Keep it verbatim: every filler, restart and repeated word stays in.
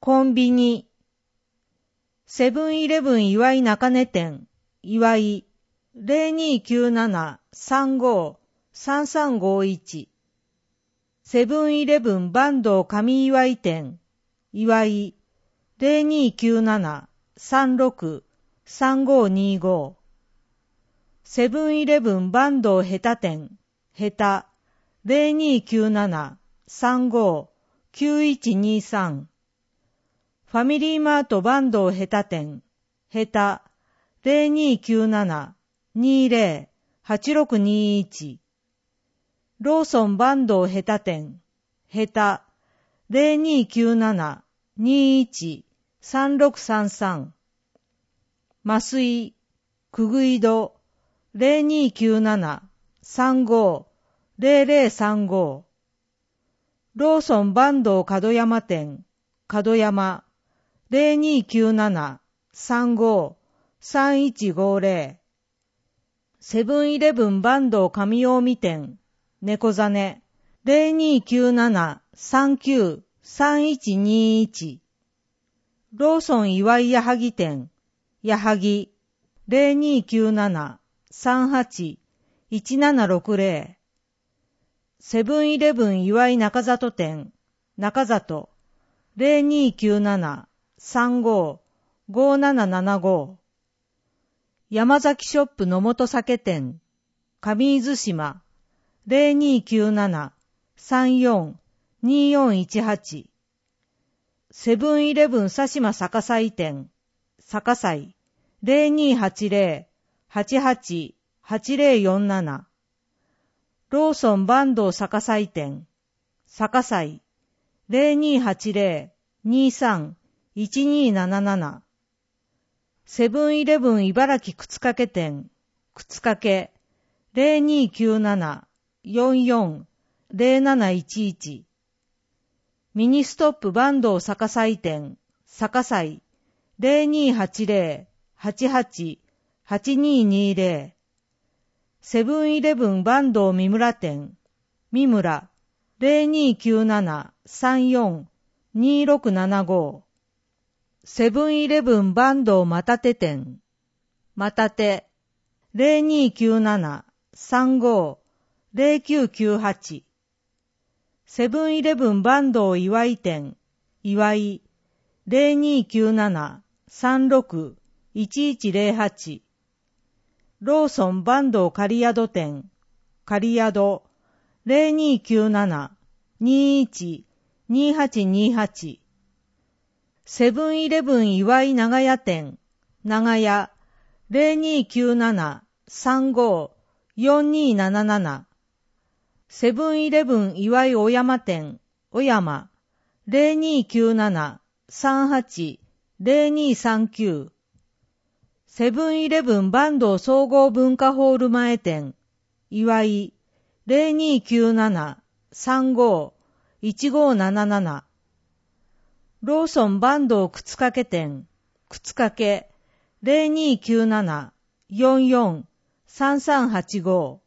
コンビニ。セブンイレブン岩井中根店、岩井、ゼロにきゅうなな さんご さんさんごいち。セブンイレブン坂東上岩井店、岩井、ゼロにきゅうなな さんろく さんごにご。セブンイレブン坂東ヘタ店、ヘタ、ゼロにきゅうなな さんご きゅういちにさん。ファミリーマート坂東ヘタ店、ヘタ、ゼロにきゅうなな にゼロ はちろくにいち。ローソン坂東ヘタ店、ヘタ、ゼロにきゅうなな にいち さんろくさんさん。マスイ、くぐいど、ゼロにきゅうなな さんご ゼロゼロさんご。ローソン坂東門山店、門山、ゼロにきゅうなな さんご さんいちごゼロ。セブンイレブン坂東上近江店、猫ザネ、ゼロにきゅうなな さんきゅう さんいちにいち。ローソン岩井矢作店、矢作、ゼロにきゅうなな さんはち いちななろくゼロ。セブンイレブン岩井中里店、中里、ゼロにきゅうなな さんご ごななななご。山崎ショップ野本酒店、上出島、ゼロにきゅうなな さんよん によんいちはち。セブンイレブン佐島坂西店、坂西、ゼロにはちゼロ はちはち はちゼロよんなな。ローソン坂東坂西店、坂西、ゼロにはちゼロ にさん いちになななな。セブンイレブン茨城靴掛店、靴掛、ゼロにきゅうなな よんよん ゼロなないちいち。ミニストップ坂東坂西店、坂西、ゼロにはちゼロ はちはち はちににゼロ。セブンイレブン坂東三村店、三村、ゼロにきゅうなな さんよん にろくななご。セブンイレブン坂東又手店、又手、ゼロにきゅうなな さんご ゼロきゅうきゅうはち。セブンイレブン坂東岩井店、岩井、ゼロにきゅうなな さんろく いちいちゼロはち。ローソン坂東狩宿店、狩宿、ゼロにきゅうなな にいち にはちにはち。セブンイレブン岩井長屋店、長屋、ゼロにきゅうなな さんご よんになななな。セブンイレブン岩井小山店、小山、ゼロにきゅうなな さんはち ゼロにさんきゅう。セブンイレブン坂東総合文化ホール前店、岩井、ゼロにきゅうなな さんご いちごなななな。ローソン坂東靴掛店、靴掛、ゼロにきゅうなな よんよん さんさんはちご。